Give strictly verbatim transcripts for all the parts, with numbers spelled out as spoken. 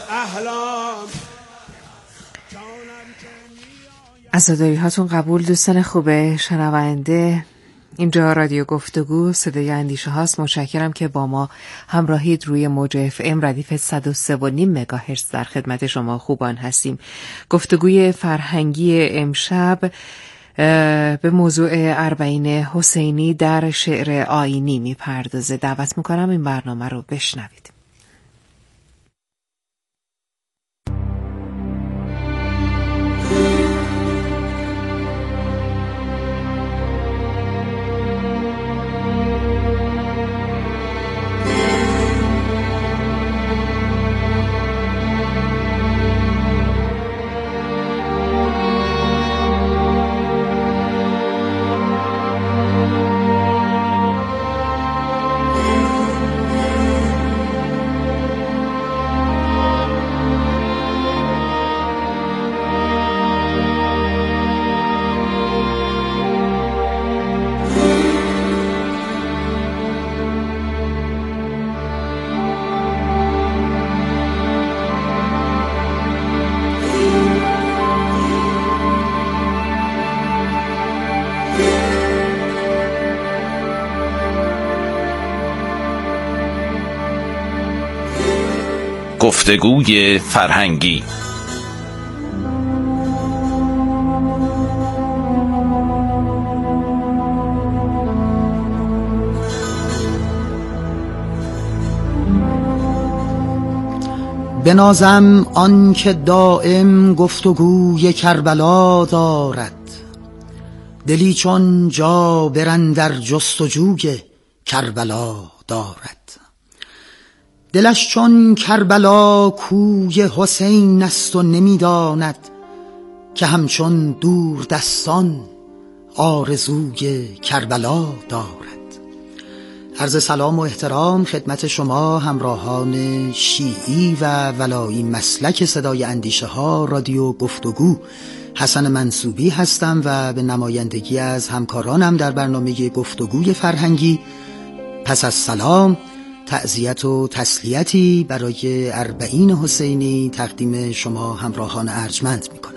عزاداری هاتون قبول دوستان خوبه شنونده. اینجا رادیو گفتگو صدای اندیشه هاست. متشکرم که با ما همراهید. روی موج اف ام ردیف صد و سه و نیم مگاهرتز در خدمت شما خوبان هستیم. گفتگوی فرهنگی امشب به موضوع اربعین حسینی در شعر آیینی میپردازه. دعوت میکنم این برنامه رو بشنوید. گفتگوی فرهنگی. بنازم آن که دائم گفتگوی کربلا دارد، دلی چون جابر در جستجوی کربلا دارد. دلش چون کربلا کوی حسین است و نمیداند که همچون دور دستان آرزوی کربلا دارد. عرض سلام و احترام خدمت شما همراهان شیعی و ولایی مسلک صدای اندیشه ها رادیو گفتگو. حسن منصوبی هستم و به نمایندگی از همکارانم در برنامه گفتگوی فرهنگی پس از سلام تعزیت و تسلیتی برای اربعین حسینی تقدیم شما همراهان ارجمند می کنم.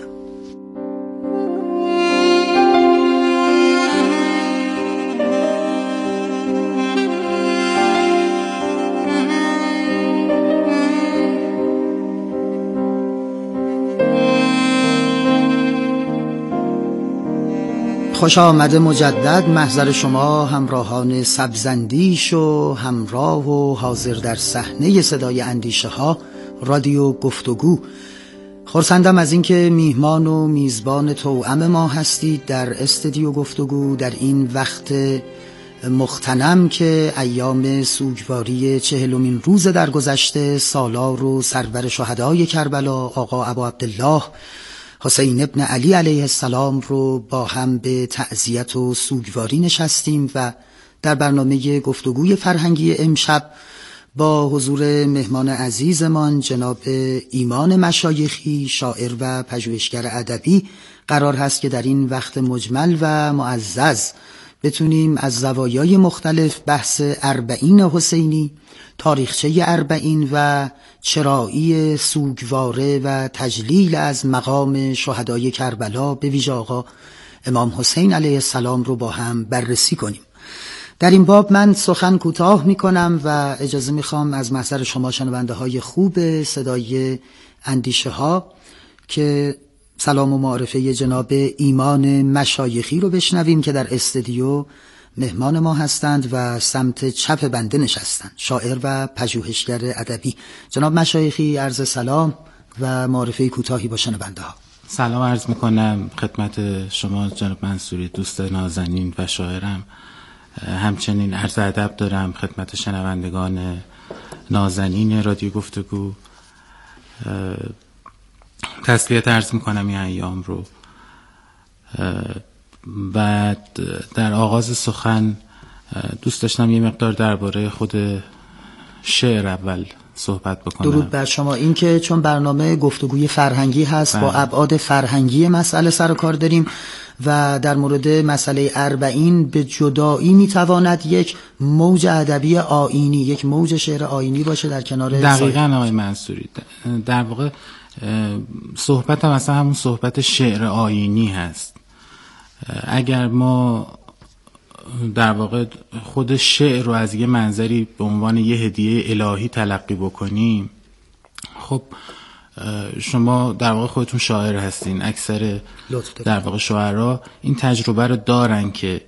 خوش آمده مجدد محضر شما همراهان سبزندیش و همراه و حاضر در صحنه صدای اندیشه ها رادیو گفتگو. خرسندم از اینکه میهمان و میزبان توأم ما هستید در استودیو گفتگو در این وقت مغتنم که ایام سوگواری چهلمین روز در گذشته سالار و سرور شهدای کربلا آقا ابا عبدالله حسین ابن علی علیه السلام رو با هم به تعزیت و سوگواری نشستیم و در برنامه گفتگوی فرهنگی امشب با حضور مهمان عزیزمان جناب ایمان مشایخی شاعر و پژوهشگر ادبی قرار هست که در این وقت مجمل و معزز بتونیم از زوایای مختلف بحث اربعین حسینی، تاریخچه اربعین و چرایی سوگواره و تجلیل از مقام شهدای کربلا به ویژه آقا امام حسین علیه السلام رو با هم بررسی کنیم. در این باب من سخن کوتاه می کنم و اجازه می خوام از محضر شما شنونده های خوب صدای اندیشه ها که سلام و معرفه جناب ایمان مشایخی رو بشنویم که در استودیو مهمان ما هستند و سمت چپ بنده نشستند، شاعر و پژوهشگر ادبی. جناب مشایخی عرض سلام و معرفه کوتاهی با شنونده ها. سلام عرض میکنم خدمت شما جناب منصوری دوست نازنین و شاعرم. همچنین عرض ادب دارم خدمت شنوندگان نازنین رادیو گفتگو. تسلیت عرض میکنم این ایام رو. بعد در آغاز سخن دوست داشتم یه مقدار درباره خود شعر اول صحبت بکنم. درود بر شما. این که چون برنامه گفتگوی فرهنگی هست با ابعاد فرهنگی مسئله سر و کار داریم و در مورد مسئله اربعین به جدایی میتواند یک موج ادبی آیینی، یک موج شعر آیینی باشه در کنار دقیقاً آقای منصوری. در واقع صحبت هم مثلا همون صحبت شعر آیینی هست. اگر ما در واقع خود شعر رو از یه منظری به عنوان یه هدیه الهی تلقی بکنیم، خب شما در واقع خودتون شاعر هستین، اکثر در واقع شاعرها این تجربه رو دارن که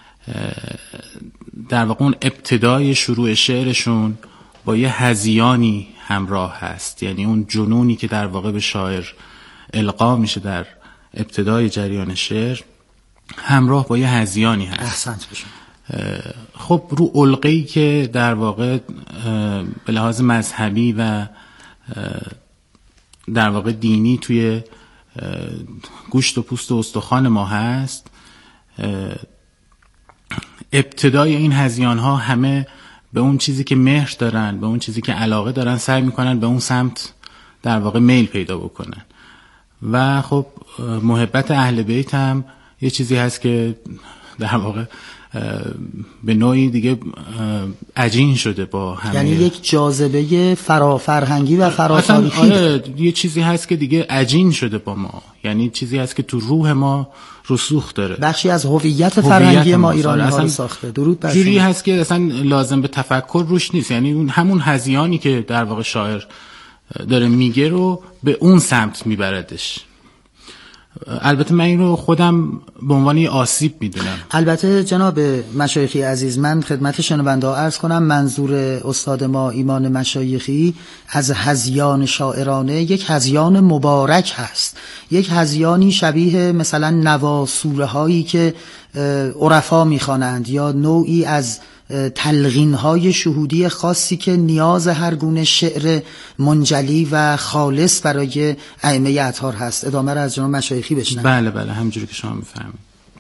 در واقع اون ابتدای شروع شعرشون با یه هذیانی همراه هست، یعنی اون جنونی که در واقع به شاعر القا میشه در ابتدای جریان شعر همراه با یه هذیانی هست. احسنت بشون. خب رو علقه‌ای که در واقع به لحاظ مذهبی و در واقع دینی توی گوشت و پوست و استخوان ما هست، ابتدای این هذیان ها همه به اون چیزی که مهر دارن، به اون چیزی که علاقه دارن سعی میکنن به اون سمت در واقع میل پیدا بکنن. و خب محبت اهل بیت هم یه چیزی هست که در واقع به نوعی دیگه عجین شده با همه، یعنی یک جاذبه فرافرهنگی و فراتاریخی. آره، یه چیزی هست که دیگه عجین شده با ما، یعنی چیزی هست که تو روح ما رسوخ داره، بخشی از هویت فرهنگی ما ایرانی ها رو ساخته. درود بر شما. جوری هست که اصلا لازم به تفکر روش نیست، یعنی اون همون هذیانی که در واقع شاعر داره میگه رو به اون سمت میبردش. البته من این رو خودم به عنوان آسیب میدونم. البته جناب مشایخی عزیز، من خدمت شنونده ها عرض کنم منظور استاد ما ایمان مشایخی از هذیان شاعرانه یک هذیان مبارک هست، یک هذیانی شبیه مثلا نواسوره هایی که عرفا میخوانند یا نوعی از تلقین های شهودی خاصی که نیاز هر گونه شعر منجلی و خالص برای ائمه اطهار هست. ادامه را از جناب مشایخی بشنویم. بله بله همونجوری که شما میفهمید.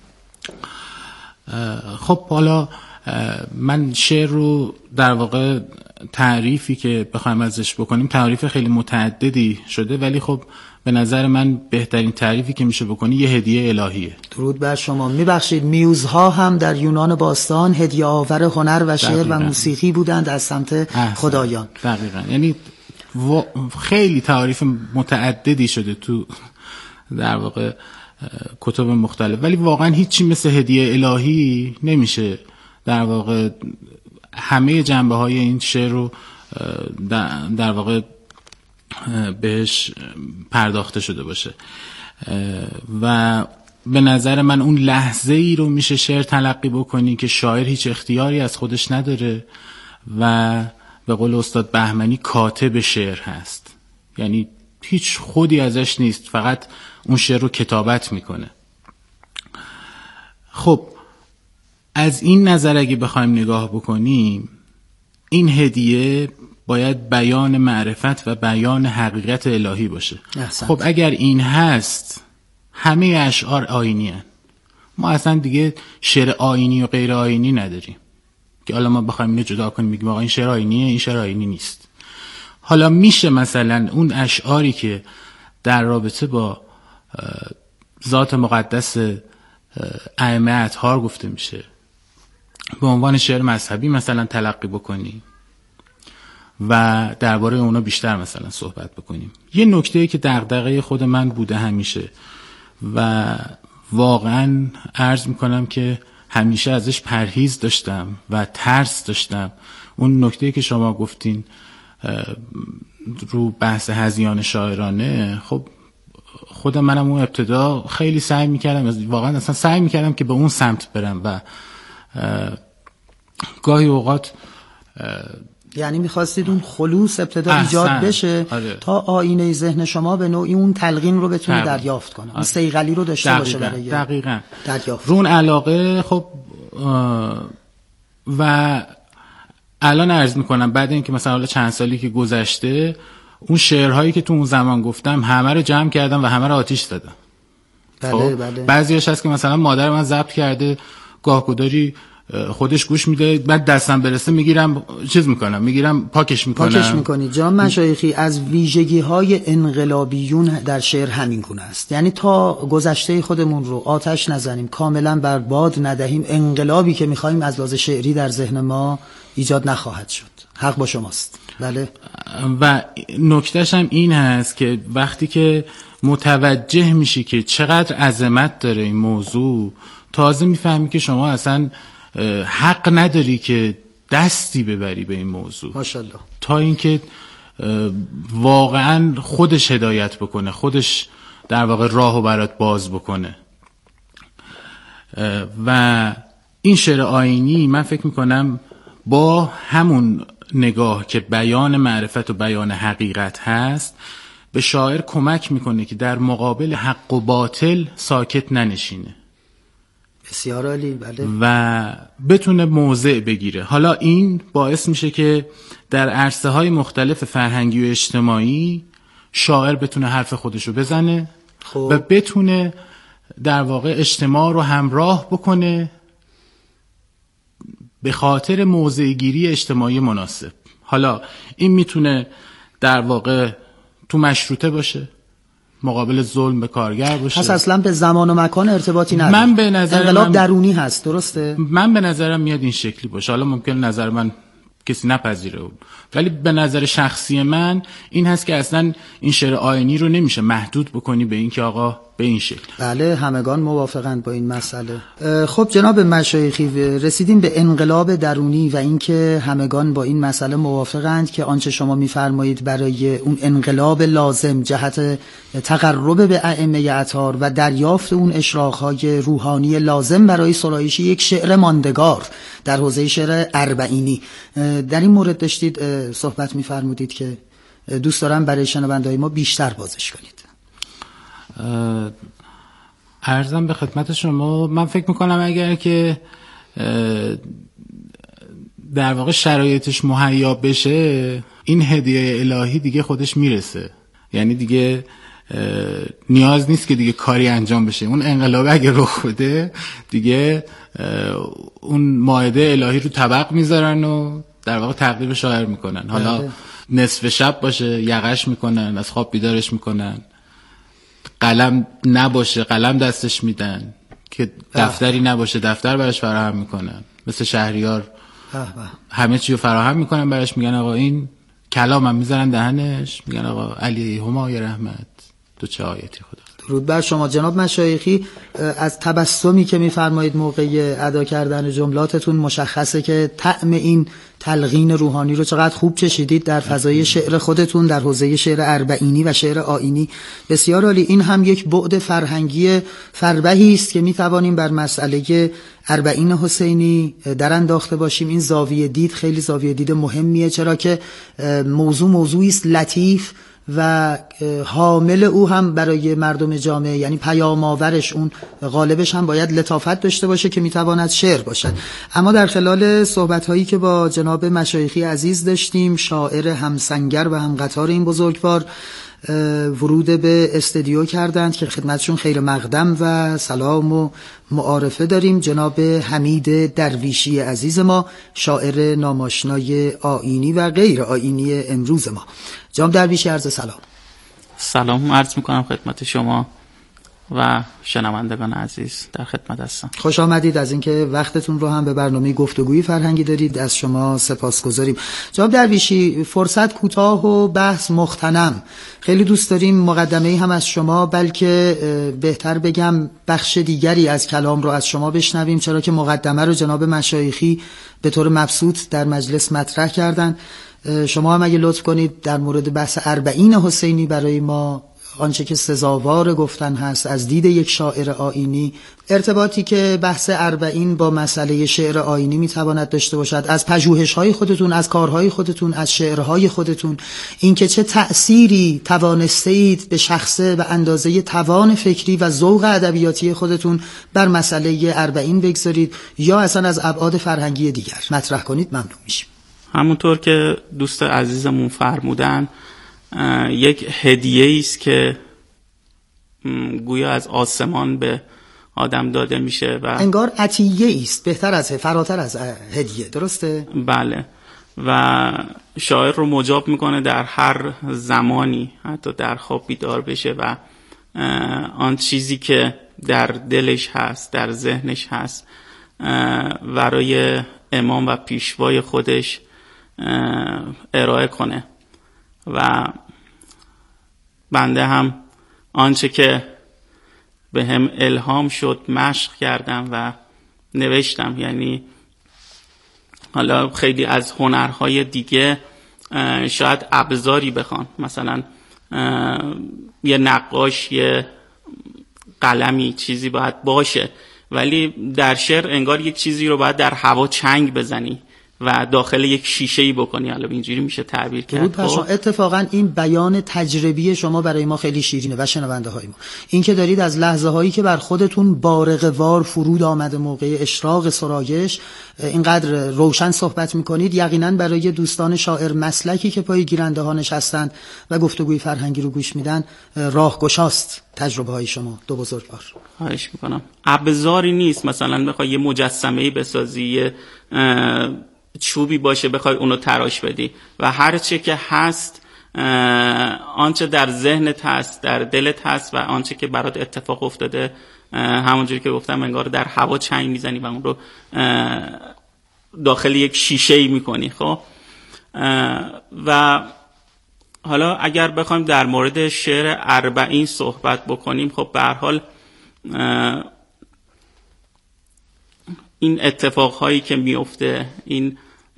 خب حالا من شعر رو در واقع تعریفی که بخوایم ازش بکنیم تعریف خیلی متعددی شده، ولی خب به نظر من بهترین تعریفی که میشه بکنی یه هدیه الهیه. درود بر شما. میبخشید میوزها هم در یونان باستان هدیه آور هنر و شعر و موسیقی بودند از سمت خدایان. دقیقاً. یعنی خیلی تعریف متعددی شده تو در واقع کتب مختلف، ولی واقعا هیچی مثل هدیه الهی نمیشه در واقع همه جنبه های این شعر رو در واقع بهش پرداخته شده باشه. و به نظر من اون لحظه ای رو میشه شعر تلقی بکنی که شاعر هیچ اختیاری از خودش نداره و به قول استاد بهمنی کاتب شعر هست، یعنی هیچ خودی ازش نیست، فقط اون شعر رو کتابت میکنه. خب از این نظر اگه بخوایم نگاه بکنیم، این هدیه باید بیان معرفت و بیان حقیقت الهی باشه. احسنت. خب اگر این هست همه اشعار آیینی هن. ما اصلا دیگه شعر آیینی و غیر آیینی نداریم که حالا ما بخوایم اینو جدا کنیم بگیم آقا این شعر آیینیه این شعر آیینی نیست. حالا میشه مثلا اون اشعاری که در رابطه با ذات مقدس ائمه اطهار گفته میشه به عنوان شعر مذهبی مثلا تلقی بکنی و درباره اونا بیشتر مثلا صحبت بکنیم. یه نکته‌ای که دغدغه خود من بوده همیشه و واقعا عرض میکنم که همیشه ازش پرهیز داشتم و ترس داشتم، اون نکته‌ای که شما گفتین رو بحث هذیان شاعرانه، خب خود منم اون ابتدا خیلی سعی میکردم، واقعا اصلا سعی میکردم که به اون سمت برم و گاهی اوقات یعنی میخواستید اون خلوص ابتدا ایجاد بشه. آره. تا آینه ذهن شما به نوعی اون تلقین رو بتونه دقیقا. دریافت کنه. آره. اون صیقلی رو داشته دقیقا. باشه برای دقیقاً دریافت. رون علاقه. خب و الان عرض میکنم بعد اینکه مثلا حالا چند سالی که گذشته اون شعرهایی که تو اون زمان گفتم همه رو جمع کردم و همه رو آتیش زدم. بله خب؟ بله. بعضیاش هست که مثلا مادر من ضبط کرده گاهگداری خودش گوش میده، بعد دستم برسه میگیرم چیز میکنم، میگیرم پاکش میکنم. پاکش میکنید. جناب مشایخی، از ویژگی های انقلابیون در شعر همین گونه است، یعنی تا گذشته خودمون رو آتش نزنیم، کاملا بر باد ندهیم، انقلابی که میخوایم از لحاظ شعری در ذهن ما ایجاد نخواهد شد. حق با شماست. بله. و نکتهش هم این هست که وقتی که متوجه میشی که چقدر عظمت داره این موضوع، تازه میفهمی که شما اصلا حق نداری که دستی ببری به این موضوع. ماشاءالله. تا اینکه واقعا خودش هدایت بکنه، خودش در واقع راهو برات باز بکنه. و این شعر آیینی من فکر میکنم با همون نگاه که بیان معرفت و بیان حقیقت هست به شاعر کمک میکنه که در مقابل حق و باطل ساکت ننشینه. بسیار عالی. بله. و بتونه موضع بگیره. حالا این باعث میشه که در عرصه های مختلف فرهنگی و اجتماعی شاعر بتونه حرف خودشو بزنه. خب. و بتونه در واقع اجتماع رو همراه بکنه به خاطر موضع گیری اجتماعی مناسب. حالا این میتونه در واقع تو مشروطه باشه، مقابل ظلم به کارگر باشه. پس اصلا به زمان و مکان ارتباطی نداره. من به نظر انقلاب من درونی هست. درسته؟ من به نظرم میاد این شکلی باشه. حالا ممکن نظر من کسی نپذیره اون، ولی به نظر شخصی من این هست که اصلا این شعر آیینی رو نمیشه محدود بکنی به این که آقا به این شکل. بله، همگان موافقند با این مسئله. خب جناب مشایخی، رسیدیم به انقلاب درونی و اینکه همگان با این مسئله موافقند که آنچه شما میفرمایید برای اون انقلاب لازم جهت تقرب به ائمه اطهار و دریافت اون اشراق‌های روحانی لازم برای سرایش یک شعر ماندگار در حوزه شعر اربعینی، در این مورد داشتید صحبت میفرمودید که دوست دارم برای شنونده‌های ما بیشتر بازش کنید. عرضم به خدمت شما، من فکر میکنم اگر که در واقع شرایطش مهیا بشه این هدیه الهی دیگه خودش میرسه، یعنی دیگه نیاز نیست که دیگه کاری انجام بشه. اون انقلاب اگه رخ بده دیگه اون مائده الهی رو طبق میذارن و در واقع تقدیم شاعر میکنن. حالا بله. نصف شب باشه یقش میکنن، از خواب بیدارش میکنن، قلم نباشه قلم دستش میدن، که دفتری نباشه دفتر براش فراهم میکنن، مثل شهریار همه چی رو فراهم میکنن براش، میگن آقا این کلام هم میذارن دهنش، میگن آقا علی همای رحمت تو چه آیتی خدا. درود بر شما جناب مشایخی. از تبسمی که میفرمایید موقع ادا کردن جملاتتون مشخصه که طعم این تلقین روحانی رو چقدر خوب چشیدید در فضای شعر خودتون در حوزه شعر اربعینی و شعر آیینی. بسیار عالی. این هم یک بعد فرهنگی فربهی است که میتوانیم بر مسئله اربعین حسینی در انداخته باشیم. این زاویه دید خیلی زاویه دید مهمیه، چرا که موضوع موضوعی است لطیف و حامل او هم برای مردم جامعه، یعنی پیام آورش اون غالبش هم باید لطافت داشته باشه که میتواند شعر باشد. اما در خلال صحبت هایی که با جناب مشایخی عزیز داشتیم، شاعر همسنگر و هم قطار این بزرگوار ورود به استودیو کردند که خدمتشون خیر مقدم و سلام و معارفه داریم. جناب حمید درویشی عزیز ما، شاعر ناماشنای آیینی و غیر آیینی امروز ما. جناب درویشی عرض سلام. سلام عرض میکنم خدمت شما و شنوندگان عزیز، در خدمت هستم. خوش آمدید. از اینکه وقتتون رو هم به برنامه گفتگوی فرهنگی دارید از شما سپاسگزاریم. جناب درویشی، فرصت کوتاه و بحث مغتنم. خیلی دوست داریم مقدمه‌ای هم از شما، بلکه بهتر بگم بخش دیگری از کلام رو از شما بشنویم، چرا که مقدمه رو جناب مشایخی به طور مبسوط در مجلس مطرح کردن. شما هم اگه لطف کنید در مورد بحث اربعین حسینی برای ما آنچه که سزاوار گفتن هست از دید یک شاعر آیینی، ارتباطی که بحث اربعین با مسئله شعر آیینی میتواند داشته باشد، از پژوهش‌های خودتون، از کارهای خودتون، از شعرهای خودتون، اینکه چه تأثیری توانسته اید به شخصه و اندازه توان فکری و ذوق ادبیاتی خودتون بر مسئله اربعین بگذارید یا اصلا از ابعاد فرهنگی دیگر مطرح کنید، ممنون میشیم. همونطور که دوست عزیزمون فرمودن، یک هدیه است که گویا از آسمان به آدم داده میشه و انگار عطیه است، بهتر از فراتر از هدیه، درسته؟ بله. و شاعر رو مجاب میکنه در هر زمانی حتی در خواب بیدار بشه و آن چیزی که در دلش هست، در ذهنش هست، برای امام و پیشوای خودش ارائه کنه. و بنده هم آنچه که به هم الهام شد مشق کردم و نوشتم. یعنی حالا خیلی از هنرهای دیگه شاید ابزاری بخوان، مثلا یه نقاش یه قلمی چیزی باید باشه، ولی در شعر انگار یک چیزی رو باید در هوا چنگ بزنی و داخل یک شیشه‌ای بکنی. حالا اینجوری میشه تعبیر کرد. اتفاقا این بیان تجربی شما برای ما خیلی شیرینه و شنونده های ما، این که دارید از لحظه هایی که بر خودتون بارق‌وار فرود آمده موقع اشراق سرایش اینقدر روشن صحبت میکنید، یقینا برای دوستان شاعر مسلکی که پای گیرنده ها نشستند و گفتگوی فرهنگی رو گوش میدن راهگشاست تجربه های شما. دو بزرگوار. خواهش میکنم. ابزاری نیست مثلا بخوای یه مجسمه‌ای بسازی، چوبی باشه بخوای اونو تراش بدی، و هر چه که هست آنچه در ذهنت هست، در دلت هست و آنچه که برات اتفاق افتاده، همونجوری که گفتم انگار در هوا چنگ میزنی و اون رو داخل یک شیشه‌ای میکنی. خب و حالا اگر بخوایم در مورد شعر اربعین صحبت بکنیم، خب به هر حال این اتفاقهایی که میفته، این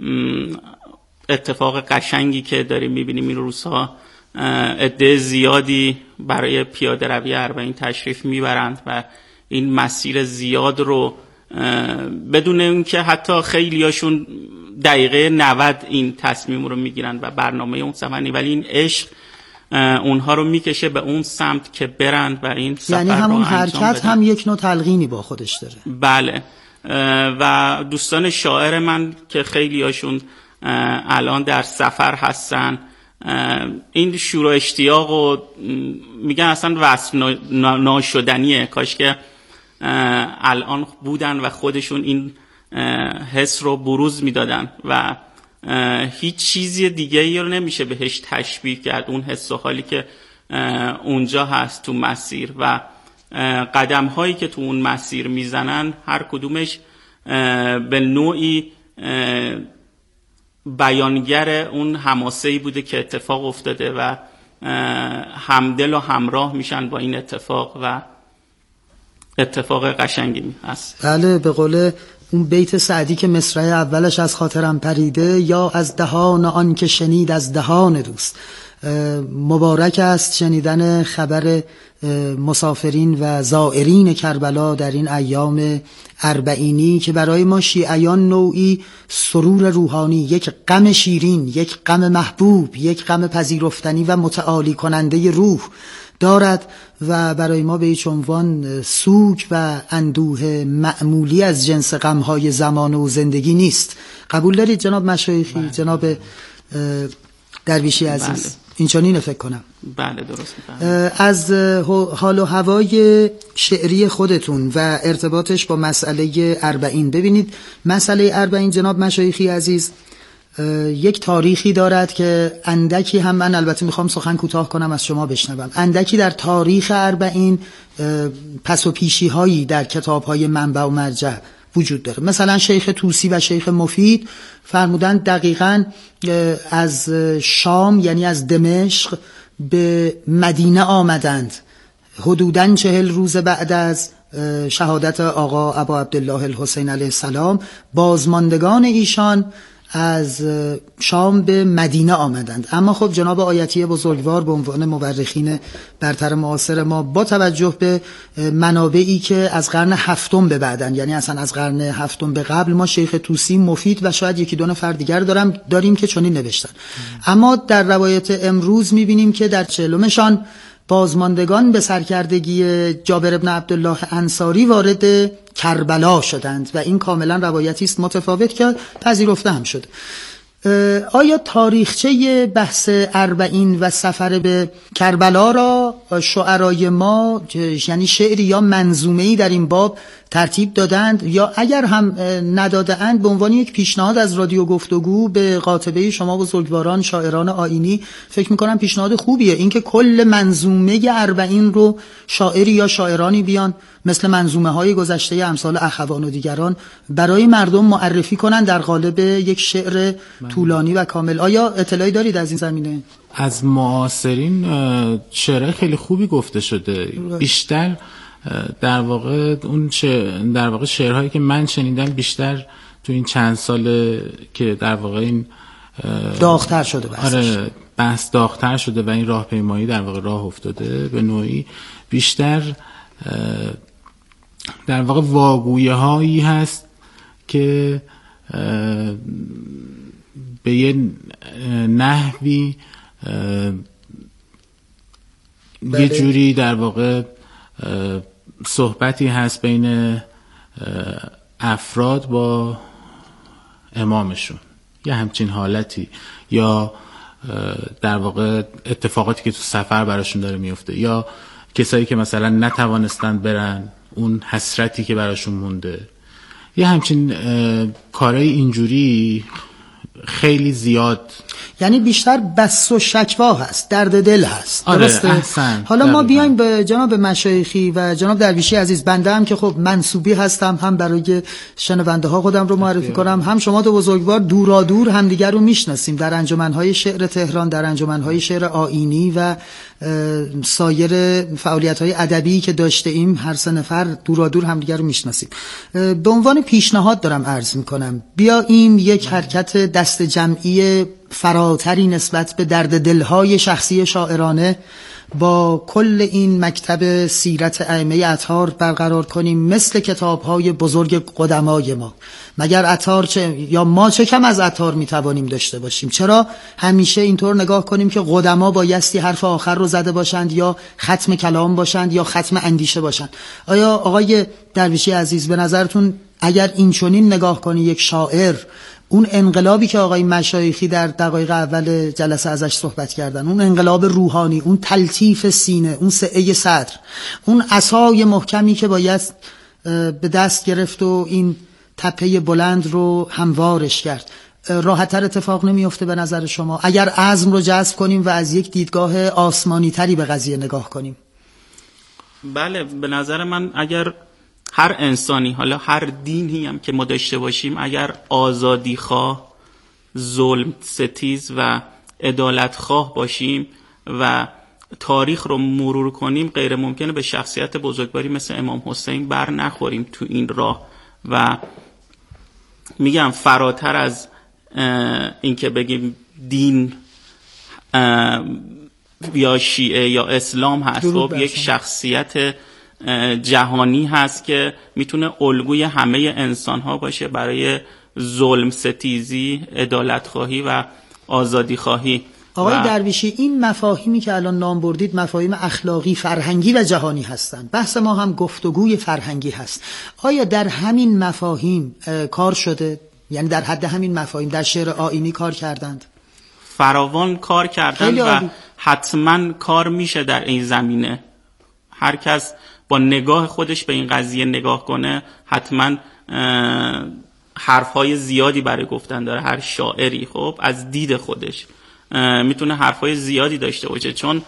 اتفاق قشنگی که داریم میبینیم این روزها، عده زیادی برای پیاده روی اربعین تشریف میبرند و این مسیر زیاد رو بدون اینکه حتی خیلیاشون دقیقه نود این تصمیم رو میگیرن و برنامه اون سفر، ولی این عشق اونها رو میکشه به اون سمت که برند و این سفر یعنی رو همون انجام حرکت بدن. هم یک نوع تلقینی با خودش داره. بله. و دوستان شاعر من که خیلی هاشون الان در سفر هستن، این شور و اشتیاق و میگن اصلا وصف ناشدنیه، کاش که الان بودن و خودشون این حس رو بروز میدادن و هیچ چیزی دیگه ای رو نمیشه بهش تشبیه کرد، اون حس و حالی که اونجا هست تو مسیر و قدم هایی که تو اون مسیر میزنن، هر کدومش به نوعی بیانگر اون حماسه‌ای بوده که اتفاق افتاده و همدل و همراه میشن با این اتفاق و اتفاق قشنگی هست. بله، به قول اون بیت سعدی که مصرع اولش از خاطرم پریده، یا از دهان آن که شنید از دهان دوست. مبارک است شنیدن خبر مسافرین و زائرین کربلا در این ایام اربعینی که برای ما شیعیان نوعی سرور روحانی، یک غم شیرین، یک غم محبوب، یک غم پذیرفتنی و متعالی کننده روح دارد و برای ما به هیچ عنوان سوگ و اندوه معمولی از جنس غمهای زمان و زندگی نیست. قبول دارید جناب مشایخی؟ بله. جناب درویشی عزیز؟ بله. این چنینه فکر کنم. بله درست می‌فهمم. از حال و هوای شعری خودتون و ارتباطش با مسئله اربعین، ببینید مسئله اربعین جناب مشایخی عزیز یک تاریخی دارد که اندکی هم، من البته میخوام سخن کوتاه کنم از شما بشنوم، اندکی در تاریخ اربعین پس و پیشی هایی در کتاب های منبع و مرجع وجود داره. مثلا شیخ طوسی و شیخ مفید فرمودن دقیقاً از شام، یعنی از دمشق به مدینه آمدند حدوداً چهل روز بعد از شهادت آقا ابا عبدالله الحسین علیه السلام. بازماندگان ایشان از شام به مدینه آمدند. اما خب جناب آیتی بزرگوار به عنوان مورخین برتر معاصر ما، با توجه به منابعی که از قرن هفتم به بعدن، یعنی اصلا از قرن هفتم به قبل، ما شیخ طوسی، مفید و شاید یکی دو نفر دیگر دارم داریم که چنین نوشتن. اما در روایت امروز میبینیم که در چهلمشان بازماندگان به سرکردگی جابر ابن عبدالله انصاری وارد کربلا شدند و این کاملا روایتی است متفاوت که پذیرفته هم شده. آیا تاریخچه بحث اربعین و سفر به کربلا را شعرای ما یعنی شعری یا منظومه‌ای در این باب ترتیب دادند، یا اگر هم ندادند به عنوان یک پیشنهاد از رادیو گفتگو به قاطبه شما بزرگواران شاعران آیینی فکر میکنم پیشنهاد خوبیه، اینکه کل منظومه اربعین رو شاعری یا شاعرانی بیان مثل منظومه های گذشته امثال اخوان و دیگران برای مردم معرفی کنن در قالب یک شعر طولانی و کامل. آیا اطلاعی دارید از این زمینه؟ از معاصرین شعر خیلی خوبی گفته شده، بیشتر در واقع اون در واقع شعرهایی که من شنیدم بیشتر تو این چند ساله که در واقع این داغ‌تر شده بحثش. آره بحث داغ‌تر شده و این راهپیمایی در واقع راه افتاده، به نوعی بیشتر در واقع واگویه هایی هست که به یه نحوی یه جوری در واقع صحبتی هست بین افراد با امامشون، یه همچین حالتی، یا در واقع اتفاقاتی که تو سفر براشون داره میفته، یا کسایی که مثلا نتوانستن برن، اون حسرتی که براشون مونده، یه همچین کارهای اینجوری خیلی زیاد، یعنی بیشتر بس و شکوا هست، درد دل هست. آره درسته؟ احسن. حالا ما بیایم به جناب مشایخی و جناب درویشی عزیز. بنده هم که خب منسوبی هستم، هم برای شنونده ها خودم رو معرفی کنم، هم شما دو بزرگوار دورا دور همدیگر رو میشناسیم در انجمن‌های شعر تهران، در انجمن‌های شعر آیینی و سایر فعالیت‌های ادبی که داشته ایم، هر سه نفر دورا دور همدیگر رو میشناسیم. به عنوان پیشنهاد دارم عرض میکنم بیاییم یک حرکت دست جمعی فراتری نسبت به درد دلهای شخصی شاعرانه با کل این مکتب سیرت ائمه اطهار برقرار کنیم، مثل کتاب‌های بزرگ قدمای ما. مگر اطهار چه یا ما چه کم از اطهار میتوانیم داشته باشیم؟ چرا همیشه اینطور نگاه کنیم که قدما بایستی حرف آخر رو زده باشند، یا ختم کلام باشند، یا ختم اندیشه باشند؟ آیا آقای درویشی عزیز به نظرتون اگر این چنین نگاه کنی یک شاعر، اون انقلابی که آقای مشایخی در دقایق اول جلسه ازش صحبت کردن، اون انقلاب روحانی، اون تلطیف سینه، اون سعه صدر، اون عصای محکمی که باید به دست گرفت و این تپه بلند رو هموارش کرد، راحت‌تر اتفاق نمیفته به نظر شما اگر عزم رو جذب کنیم و از یک دیدگاه آسمانی تری به قضیه نگاه کنیم؟ بله، به نظر من اگر هر انسانی، حالا هر دینی هم که ما داشته باشیم، اگر آزادی خواه، ظلم ستیز و عدالت خواه باشیم و تاریخ رو مرور کنیم، غیر ممکنه به شخصیت بزرگواری مثل امام حسین بر نخوریم تو این راه. و میگم فراتر از این که بگیم دین یا شیعه یا اسلام هست، خب یک شخصیت جهانی هست که میتونه الگوی همه انسان ها باشه برای ظلم ستیزی، عدالت خواهی و آزادی خواهی. آقای درویشی، این مفاهیمی که الان نام بردید مفاهیم اخلاقی، فرهنگی و جهانی هستند. بحث ما هم گفتگوی فرهنگی هست. آیا در همین مفاهیم کار شده؟ یعنی در حد همین مفاهیم در شعر آیینی کار کردند؟ فراوان کار کردند و حتما کار میشه در این زمینه. هر کس با نگاه خودش به این قضیه نگاه کنه حتما حرفهای زیادی برای گفتن داره. هر شاعری خب از دید خودش میتونه حرفهای زیادی داشته باشه، چون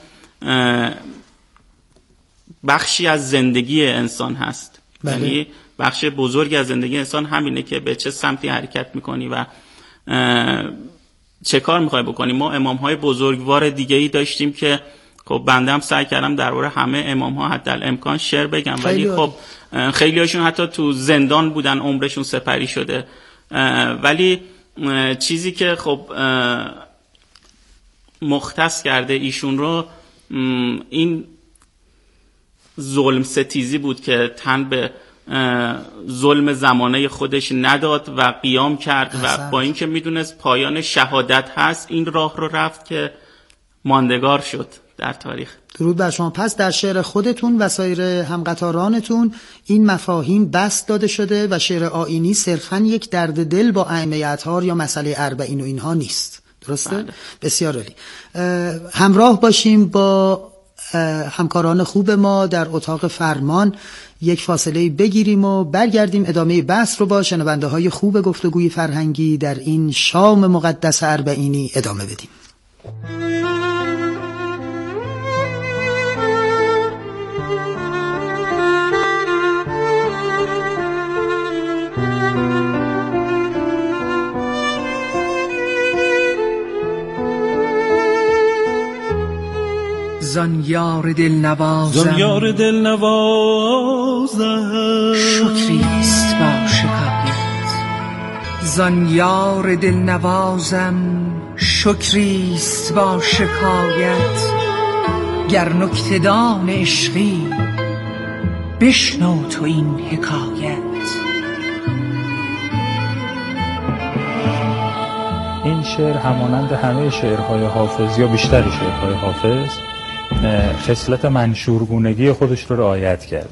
بخشی از زندگی انسان هست. یعنی بخش بزرگی از زندگی انسان همینه که به چه سمتی حرکت میکنی و چه کار میخوای بکنی. ما امامهای بزرگوار دیگه‌ای داشتیم که خب بنده هم سعی کردم درباره همه امام ها حتی الامکان شعر بگم، ولی خب خیلی هاشون حتی تو زندان بودن، عمرشون سپری شده. ولی چیزی که خب مختص کرده ایشون رو این ظلم ستیزی بود که تن به ظلم زمانه خودش نداد و قیام کرد و با اینکه میدونست پایان شهادت هست، این راه رو رفت که ماندگار شد در تاریخ. درود بر شما. پس در شعر خودتون و سایر همقطارانتون این مفاهیم بسط داده شده و شعر آیینی صرفاً یک درد دل با ائمه اطهار یا مسئله اربعین و اینها نیست. درسته؟ بله. بسیار عالی. همراه باشیم با همکاران خوب ما در اتاق فرمان، یک فاصله بگیریم و برگردیم ادامه بحث رو با شنونده های خوب گفتگوی فرهنگی در این شام مقدس اربعینی ادامه بدیم. زان یار دل نوازم زان یار دل نوازم شکریست با شکایت. زان یار دل نوازم شکریست با شکایت. گر نکته‌دان عشقی بشنو تو این حکایت. این شعر همانند همه شعرهای حافظ یا بیشتر شعرهای حافظ خصلت منشورگونگی خودش رو رعایت کرد.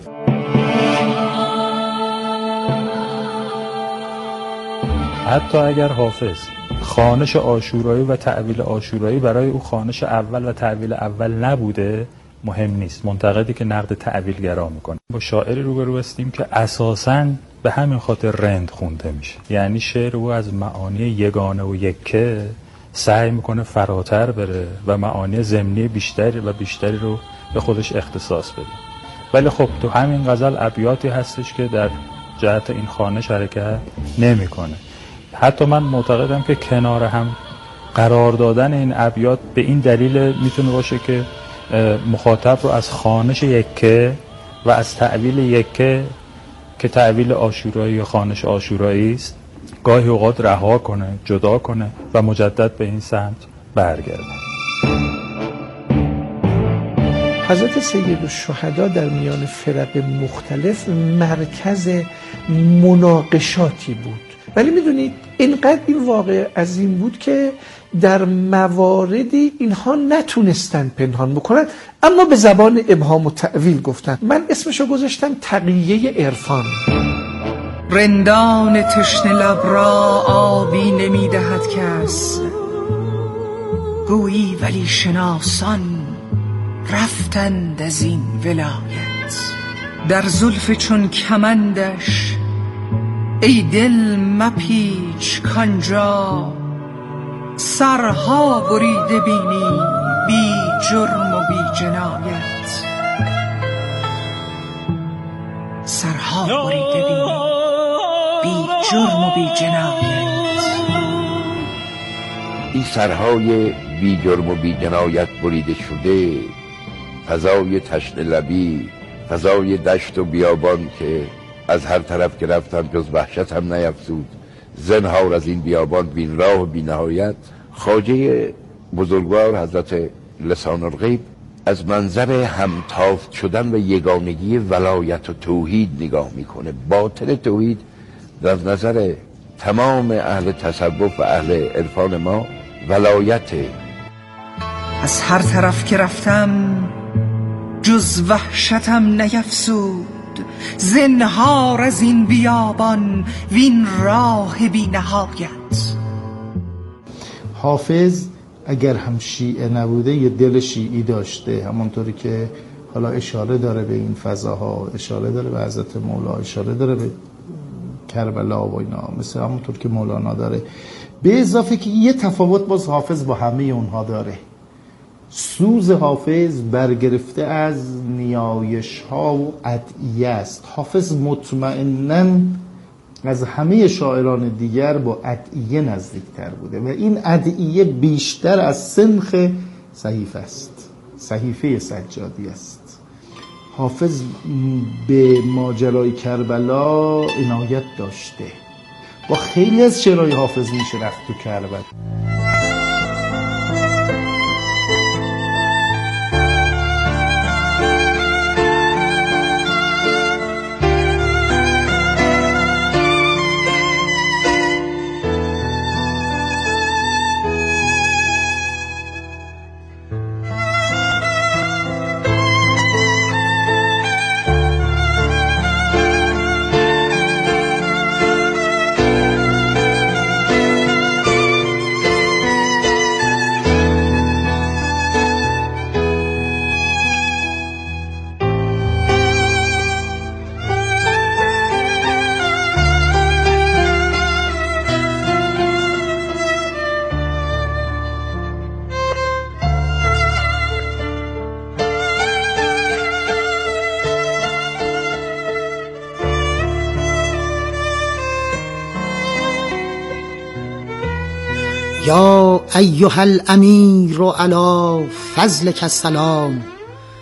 حتی اگر حافظ خوانش عاشورایی و تعویل عاشورایی برای او خوانش اول و تعویل اول نبوده، مهم نیست. منتقدی که نقد تعویلگرا میکنه. با شاعری روبرو هستیم که اساساً به همین خاطر رند خونده میشه. یعنی شعر او از معانی یگانه و یکه سعی میکنه فراتر بره و معانی ضمنی بیشتری و بیشتری رو به خودش اختصاص بده. ولی خب تو همین غزل ابیاتی هستش که در جهت این خوانش حرکت نمیکنه. حتی من معتقدم که کنار هم قرار دادن این ابیات به این دلیل میتونه باشه که مخاطب رو از خوانش یکه و از تعویل یکه که تعویل عاشورایی یا خوانش عاشورایی است گاهی اوقات رها کنه، جدا کنه و مجدد به این سمت برگرده. حضرت سیدالشهدا در میان فرق مختلف مرکز مناقشاتی بود، ولی میدونید اینقدر این واقع عظیم بود که در مواردی اینها نتونستن پنهان بکنن، اما به زبان ابهام و تأویل گفتن. من اسمشو گذاشتم تقیه عرفان. رندان تشنه لب را آبی نمی دهد کس، گویی ولی شناسان رفتند از این ولایت. در زلف چون کمندش ای دل مپیچ کانجا، سرها بریده بینی بی جرم و بی جنایت. سرها بریده بینی بی جرم و بی جنایت. این سرهای بی جرم و بی جنایت بریده شده، فضای تشنه لبی، فضای دشت و بیابان که از هر طرف که رفتم جز وحشت هم نیفزود، زنهار از این بیابان بین راه و بی نهایت. خواجه بزرگوار حضرت لسان الغیب از منظر همتافت شدن و یگانگی ولایت و توحید نگاه میکنه. باطن توحید در نظر تمام اهل تصوف و اهل عرفان ما ولایته. از هر طرف که رفتم جز وحشتم نیفزود، زنهار از این بیابان وین راه بی نهایت. حافظ اگر هم شیعه نبوده یه دل شیعی داشته، همونطوری که حالا اشاره داره به این فضاها، اشاره داره به حضرت مولا، اشاره داره به کربلا و اینا، مثل همونطور که مولانا داره. به اضافه که یه تفاوت باز حافظ با همه اونها داره. سوز حافظ برگرفته از نیایش ها و ادعیه است. حافظ مطمئناً از همه شاعران دیگر با ادعیه نزدیکتر بوده و این ادعیه بیشتر از سنخ صحیفه است، صحیفه سجادی است. حافظ به ماجرای کربلا عنایت داشته. با خیلی از شعرهای حافظ میشه رفت تو کربلا. یا ایها الامیر علی فضلک السلام